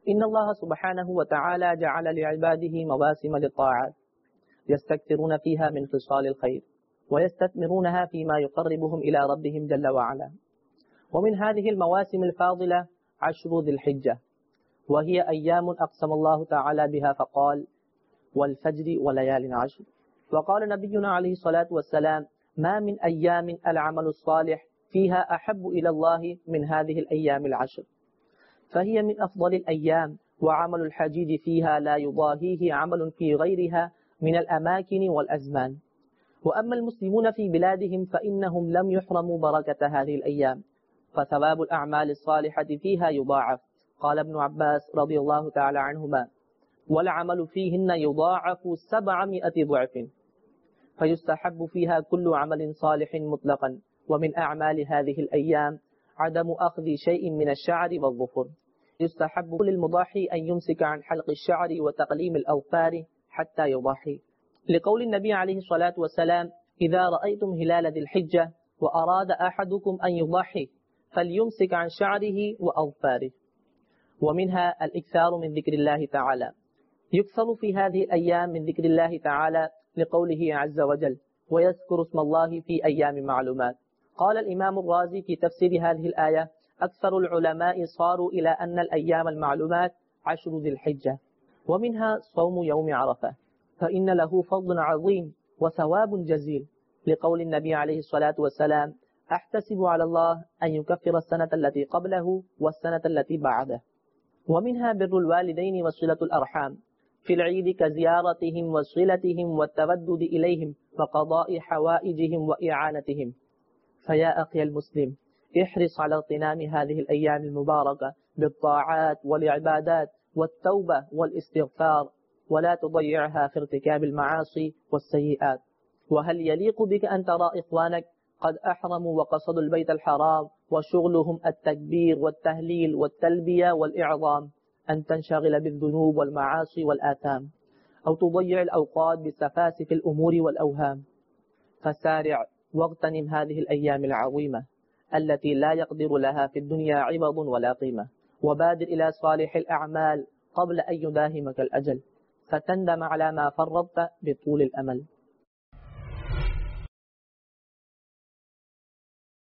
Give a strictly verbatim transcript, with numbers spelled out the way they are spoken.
इन्नल्लाह सुब्हानहु व तआला जअल लिइबादिही मवासिम लित्ताअत यस्तक्थिरून फीहा मिन खिसालिल खैर व यस्तथमिरूनहा फीमा युक़र्रिबुहुम इला रब्बिहिम जल्ल व अला व मिन हादिहिल मवासिमिल फाज़िला अश्रु ज़िल हिज्जा व हिय अय्यामुन अक़समल्लाहु तआला बिहा फ़क़ाल वल फ़ज्रि व लयालिन अश्र व क़ाल नबियुना अलैहि सलातु वस्सलाम मा मिन अय्यामिन अल अमलुस सालिह फीहा अहब्बु इलल्लाहि मिन हादिहिल अय्यामिल अश्र फ़हिय मिन अफ़ज़लिल अय्याम व अमलुल हजीज फीहा ला युज़ाहिही अमलुन फ़ी गैरिहा मिनल अमाकिन वल अज़मान व अम्मल मुस्लिमून फ़ी बिलादिहिम फ़इन्नहुम लम युहरमू बरकत हादिहिल अय्याम फ़सवाबुल अअमालिस सालिहति फीहा युज़ाअफ़ क़ाल इब्न अब्बास रज़ियल्लाहु तआला अन्हुमा वल अमलु फ़ीहिन्ना युज़ाअफ़ु सबअमिअति ज़ुअफ़िन फ़युस्तहब्बु फ़ीहा कुल्लु अमलिन सालिहिन मुतलक़न व मिन अअमालि हादिहिल अय्याम अदमु अख़्ज़ि शैइन मिनश शअरि वज़्ज़ुफ़ुर युस्तहब्बु लिल-मुज़ाहि अन युमसिका अन हल्क़ि अश-शअरि व तक़लीमिल अज़फ़ारि हत्ता युज़ाहि लिक़ौलि नबी अलैहि सलातु वस्सलाम इज़ा रअयतुम हिलाल ज़िल हिज्जा व अराद अहदुकुम अन युज़हि फलयुमसिक अन शअरिही व अज़फ़ारिही व मिनहा अल-इक्सारु मिन ज़िक्रिल्लाहि तआला युक्सरु फ़ी हादिहिल अय्याम मिन ज़िक्रिल्लाहि तआला लिक़ौलिही अज़्ज़ व जल व यज़कुरु इस्मल्लाहि फ़ी अय्यामिन मालूमात क़ाल अल-इमाम अर-राज़ी फ़ी तफ़सीर हादिहिल आया अक्सरुल उलमाइ सारू इला अन्नल अय्यामल मालूमात अश्रु ज़िल हिज्जा व मिनहा सौमु यौमि अरफ़ा फ़इन्न लहू फ़ज़्लुन अज़ीम व सवाबुन जज़ील लिक़ौलि नबी अलैहि सलातु वस्सलाम अहतसिबु अलल्लाह अन युकफ़्फ़िर अस्सनता अल्लती क़ब्लहु वस्सनता अल्लती बअदहु व मिनहा बिर्रुल वालिदैनि व सिलतुल अरहाम फ़िल ईद कज़ियारतिहिम व सिलतिहिम व तवद्दुद इलैहिम व क़ज़ाइ हवाइजिहिम व इआनतिहिम फ़या अख़ियल मुस्लिम इहरिस अला इग़्तिनाम हादिहिल अय्यामिल मुबारका बित्ताआत वल इबादात वत-तौबा वल इस्तिग़फ़ार व ला तुज़य्यिअहा फ़ी इर्तिकाबिल मआसी वस्सय्यिआत व हल यलीक़ु बिका अन तरा इख़्वानक क़द अहरमू व क़सदुल बैतल हराम व शुग़लुहुम अत-तकबीर वत-तहलील वत-तलबिया वल-इअज़ाम अन तंशग़िल बिज़्ज़ुनूब वल-मआसी वल-आथाम औ तुज़य्यिअल अवक़ात बिसफ़ासिफ़िल उमूरि वल-अवहाम फ़सारिअ वग़्तनिम हादिहिल अय्यामिल अज़ीमा अल्लती ला यक़दिरु लहा फ़िद-दुनिया इवज़ुन वला क़ीमा व बादिर इला सालिहिल अअमाल क़ब्ल अन युदाहिमकल अजल फ़तंदम अला मा फ़र्रत्त बितूलिल अमल।